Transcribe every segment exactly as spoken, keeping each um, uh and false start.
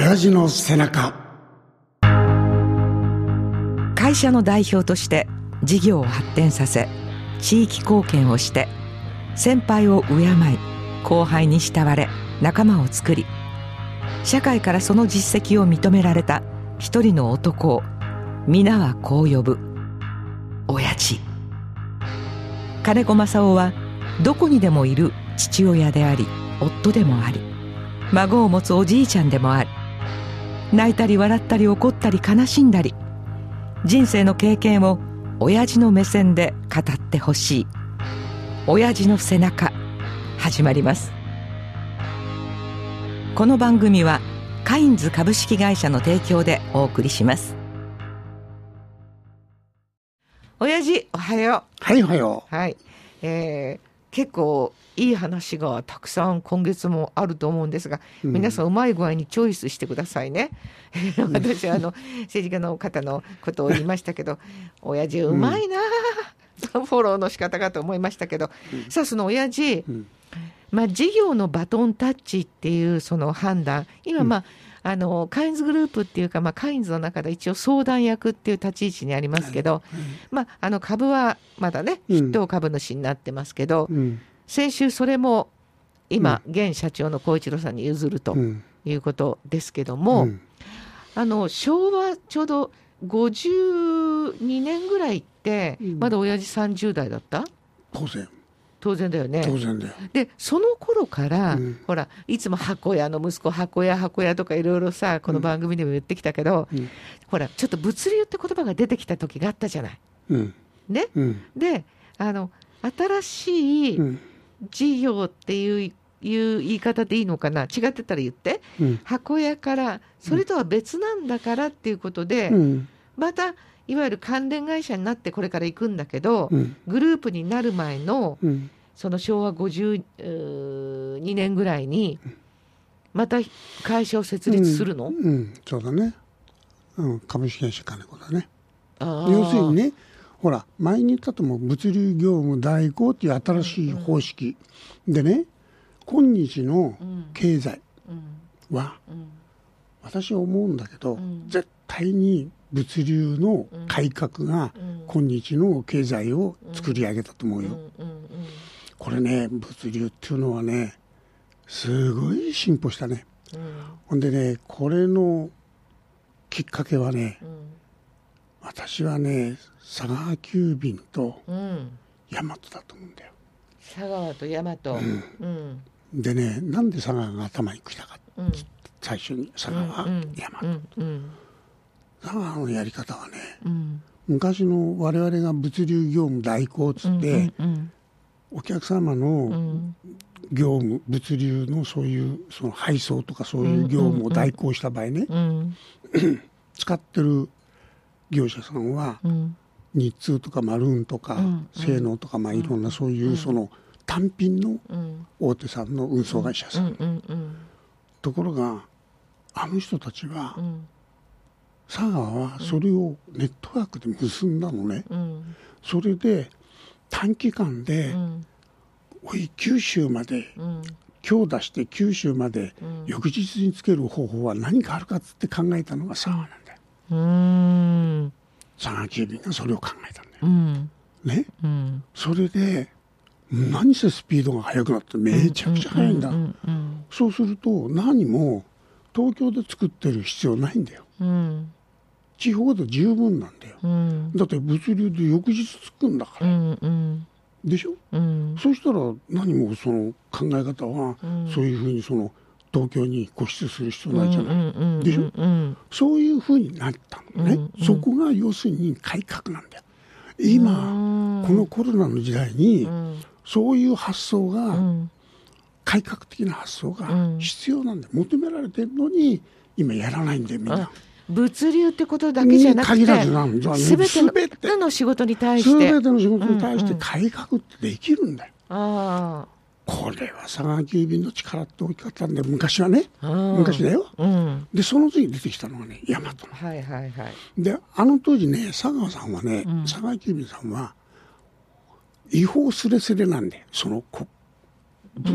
親父の背中。 会社の代表として事業を発展させ、地域貢献をして、先輩を敬い後輩に慕われ仲間を作り、社会からその実績を認められた一人の男を皆はこう呼ぶ、親父。金子正夫はどこにでもいる父親であり、夫でもあり、孫を持つおじいちゃんでもあり、泣いたり笑ったり怒ったり悲しんだり、人生の経験を親父の目線で語ってほしい。親父の背中、始まります。この番組はカインズ株式会社の提供でお送りします。親父、おはよう。 はい、おはよう。はい、えー、結構いい話がたくさん今月もあると思うんですが、うん、皆さんうまい具合にチョイスしてくださいね。私はあの政治家の方のことを言いましたけど親父うまいな、うん、フォローの仕方かと思いましたけど、うん、さあその親父、うん、まあ、事業のバトンタッチっていうその判断、今、まあうん、あのカインズグループっていうか、まあ、カインズの中で一応相談役っていう立ち位置にありますけど、はい、まあ、あの株はまだね筆頭株主になってますけど、うん、先週それも今、うん、現社長の孝一郎さんに譲るということですけども、うん、あの昭和ちょうどごじゅうにねんぐらいって、うん、まだ親父さんじゅう代だった？ 当然当然だよね。 当然だよ。 でその頃から、うん、ほらいつも箱屋の息子箱屋箱屋とかいろいろさこの番組でも言ってきたけど、うん、ほらちょっと物流って言葉が出てきた時があったじゃない、うん、ね、うん、であの新しい事業っていう、いう言い方でいいのかな、違ってたら言って、うん、箱屋からそれとは別なんだからっていうことで、うん、またいわゆる関連会社になってこれから行くんだけど、うん、グループになる前の、うん、その昭和ごじゅうにねんぐらいにまた会社を設立するの？ うんうん、そうだね、うん、株式会社金子だね。要するにね、ほら前に言ったとも物流業務代行っていう新しい方式、うんうん、でね、今日の経済は、うんうん、私は思うんだけど、うん、絶対に物流の改革が今日の経済を作り上げたと思うよ、うんうんうんうん、これね、物流っていうのはねすごい進歩したね、うん、ほんでね、これのきっかけはね、うん、私はね佐川急便と大和だと思うんだよ。 佐川と大和、うんうんでね、なんで佐川が頭に来たか、うん、最初に佐川、うんうん、大和、うんうん、佐川のやり方はね、うん、昔の我々が物流業務代行つって、うんうんうん、お客様の業務、物流のそういうその配送とかそういう業務を代行した場合ね、うんうん、使ってる業者さんは、うん、日通とかマルーンとか、うん、西濃とか、まあ、いろんなそういうその、うん単品の大手さんの運送会社さん、うんうんうん、ところがあの人たちは、うん、佐川はそれをネットワークで結んだのね、うん、それで短期間で、うん、おい九州まで、うん、今日出して九州まで、うん、翌日につける方法は何かあるかっつって考えたのが佐川なんだよ。うーん、佐川急便がそれを考えたんだよ、うんねうん、それで何せスピードが速くなってめちゃくちゃ速いんだ、うんうんうんうん、そうすると何も東京で作ってる必要ないんだよ、うん、地方で十分なんだよ、うん、だって物流で翌日作るんだから、うんうん、でしょ、うん、そうしたら何もその考え方は、うん、そういうふうにその東京に固執する必要ないじゃない、うんうんうんうん、でしょ、うん、そういうふうになったのね、うんうん、そこが要するに改革なんだよ今、うん、このコロナの時代に、うんそういう発想が、うん、改革的な発想が必要なんだよ、うん、求められてるのに今やらないんだよみんな。 物流ってことだけじゃなくて限らずなんだ、 全ての仕事に対して全ての仕事に対して改革ってできるんだよ、うんうん、あこれは佐川急便の力って大きかったんで昔はね昔だよ、うん、でその次出てきたのがね大和の、はいはいはい、であの当時ね佐川さんはね、うん、佐川急便さんは違法すれすれなんでそのこうん、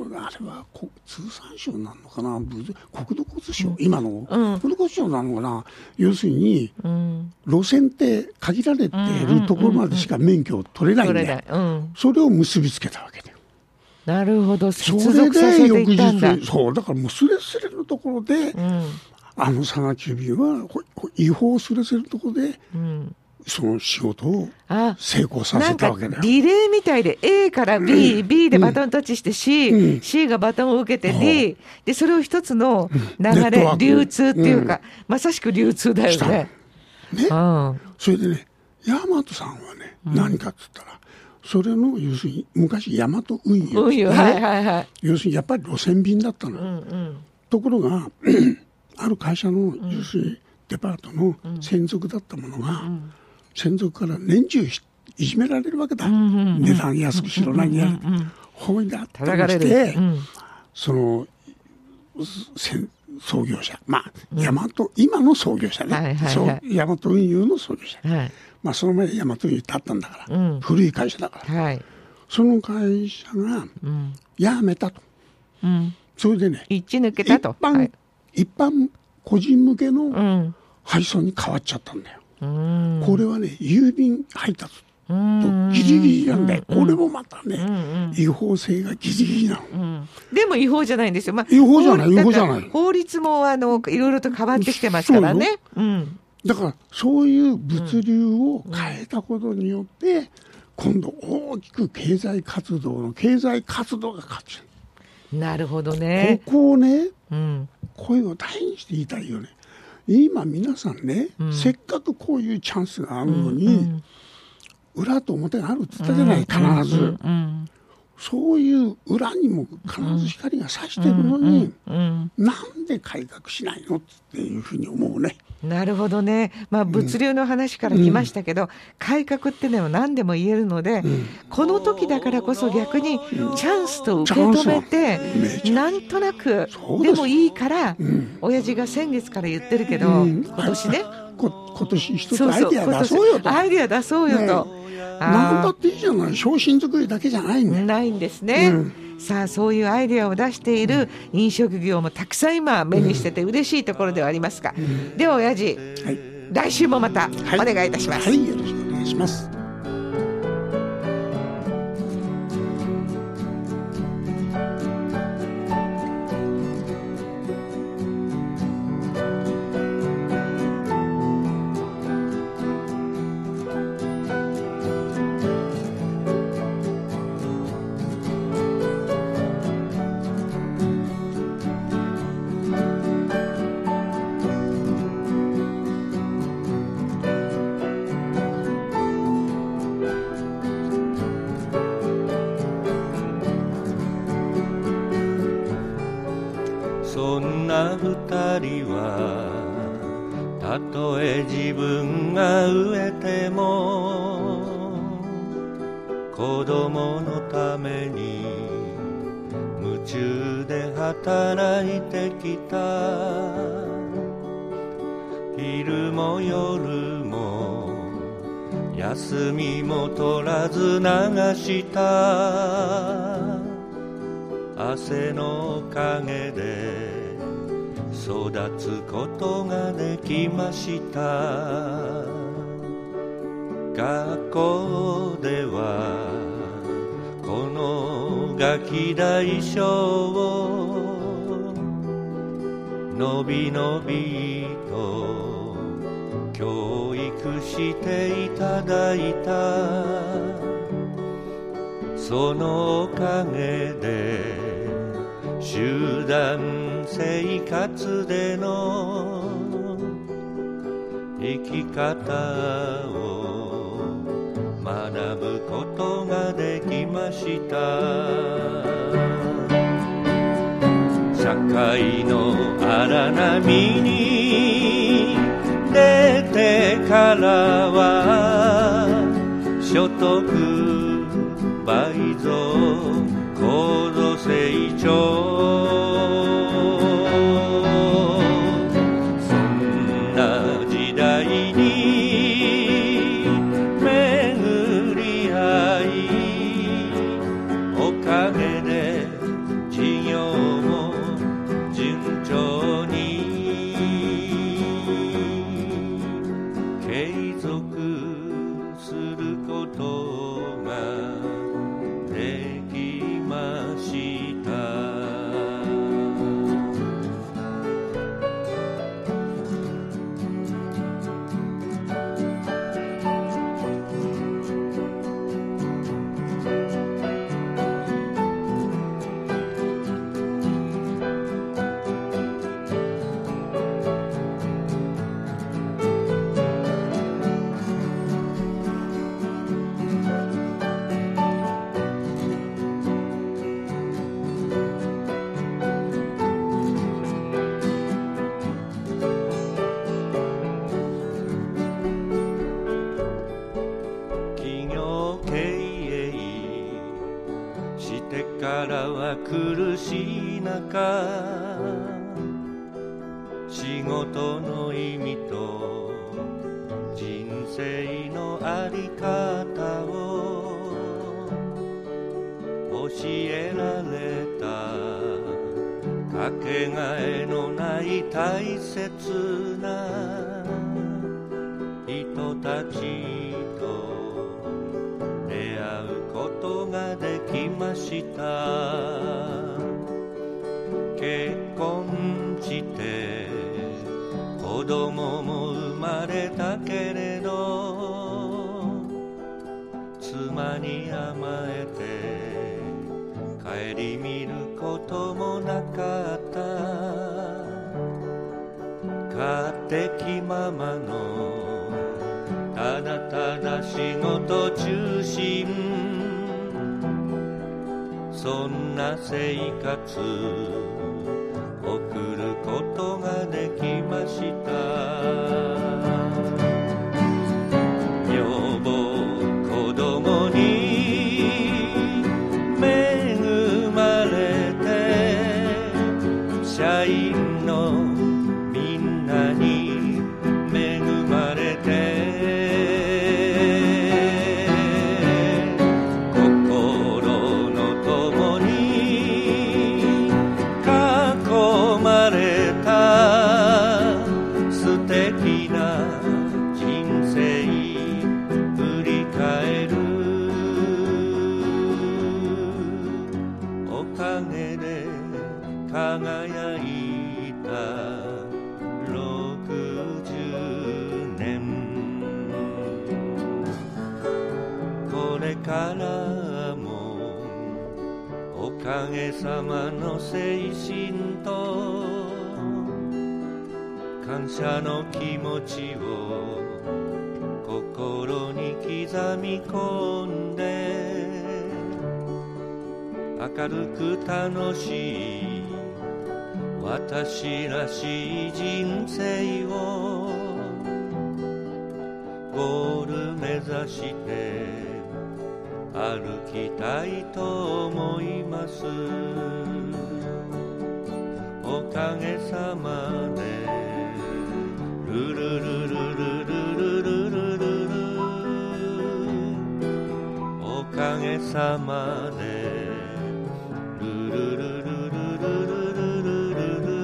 あれは通産省なのかな、国土交通省、うん、今の、うん、国土交通省なのかな、要するに、うん、路線って限られているところまでしか免許を取れないんで、うん、それを結びつけたわけだよ。 なるほど、接続させていったんだ。 それで翌日、そうだからもうスレスレのところで、うん、あの佐賀急便は違法スレスレのところで、うん、その仕事を成功させたわけだよ。 なんかリレーみたいで A から B、うん、B でバトンタッチして C、うん、C がバトンを受けて D、でそれを一つの流れ、うん、流通っていうか、うん、まさしく流通だよね。 ね、うん、それでね、大和さんはね、うん、何かって言ったら、それの要するに昔大和運輸、 運輸、はいはいはい、 要するにやっぱり路線便だったの、うんうん、ところがある会社の要するにデパートの専属だったものが、うん、専属から年中いじめられるわけだ、うんうんうん、値段安くしろ何や、うんうんうん、ほいだったりして、うん、その創業者、まあ、うん、大和今の創業者ね、はいはいはい、大和運輸の創業者、はい、まあ、その前大和運輸だったんだから、うん、古い会社だから、はい、その会社が辞めたと、うん、それでね、 一抜けたと、 一般、はい、一般個人向けの配送に変わっちゃったんだよ、うん、これはね、郵便配達とギリギリなんだよ、うん、これもまたね、うんうん、違法性がギリギリなの、うん、 でも違法じゃないんですよ、まあ、 違法じゃない違法じゃない、 法律もあのいろいろと変わってきてますからね、うん、 だからそういう物流を変えたことによって、うん、今度大きく経済活動の経済活動が勝つ。 なるほどね。 ここをね、うん、声を大にして言いたいよね。今皆さんね、うん、せっかくこういうチャンスがあるのに、うんうん、裏と表があるって言ったじゃない、必ず、うんうんうん、そういう裏にも必ず光が差してるのに、うんうんうん、なんで改革しないのっていうふうに思うね。 なるほどね、まあ、物流の話から来ましたけど、うん、改革ってのは何でも言えるので、うん、この時だからこそ逆にチャンスと受け止めて、うん、なんとなくでもいいから、うん、親父が先月から言ってるけど、うん、今年ね、 こ今年一つアイデア出そうよと、 アイデア出そうよと、ね、 何だっていいじゃない、商品作りだけじゃないんだよ。 ないんですね、うん、さあそういうアイデアを出している飲食業もたくさん今目にしてて嬉しいところではありますが、うん、では親父、はい、来週もまたお願いいたします。 はい、はい、よろしくお願いします。 そんな二人はたとえ自分が飢えても子供のために夢中で働いてきた。昼も夜も休みも取らず流した汗のおかげで育つことができました。学校ではこのガキ大将をのびのびと教育していただいた。そのおかげで集団生活での生き方を学ぶことができました。社会の荒波に出てからは所得倍増高度成長、そんな時代に巡り合いおかげで中仕事の意味と人生のあり方を教えられたかけがえのない大切な人たちと出会うことができました。結婚して子供も生まれたけれど妻に甘えて顧みることもなかった。勝手気ままのただただ仕事中心、そんな生活送ることができました。女房子供に恵まれて、社員のみんなに恵まれて、心の友に囲まれた素敵な人生振り返る。おかげで輝いたろくじゅうねん、これからもおかげさまの精神と感謝の気持ちを心に刻み込んで、明るく楽しい私らしい人生をゴール目指して歩きたいと思います。おかげさまでルルルルルルルルルルル、おかげさまでルルルルルルルルルル、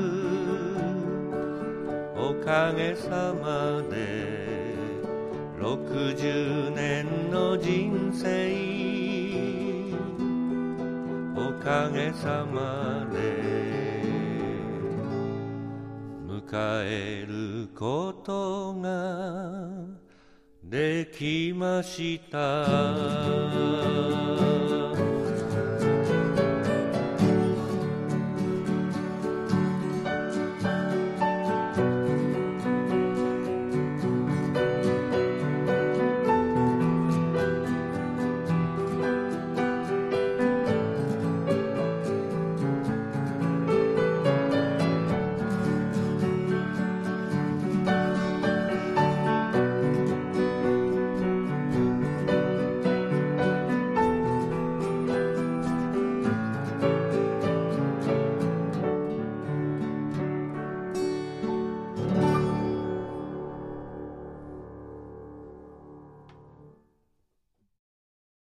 おかげさまでろくじゅうねんの人生、おかげさまで迎えることができました。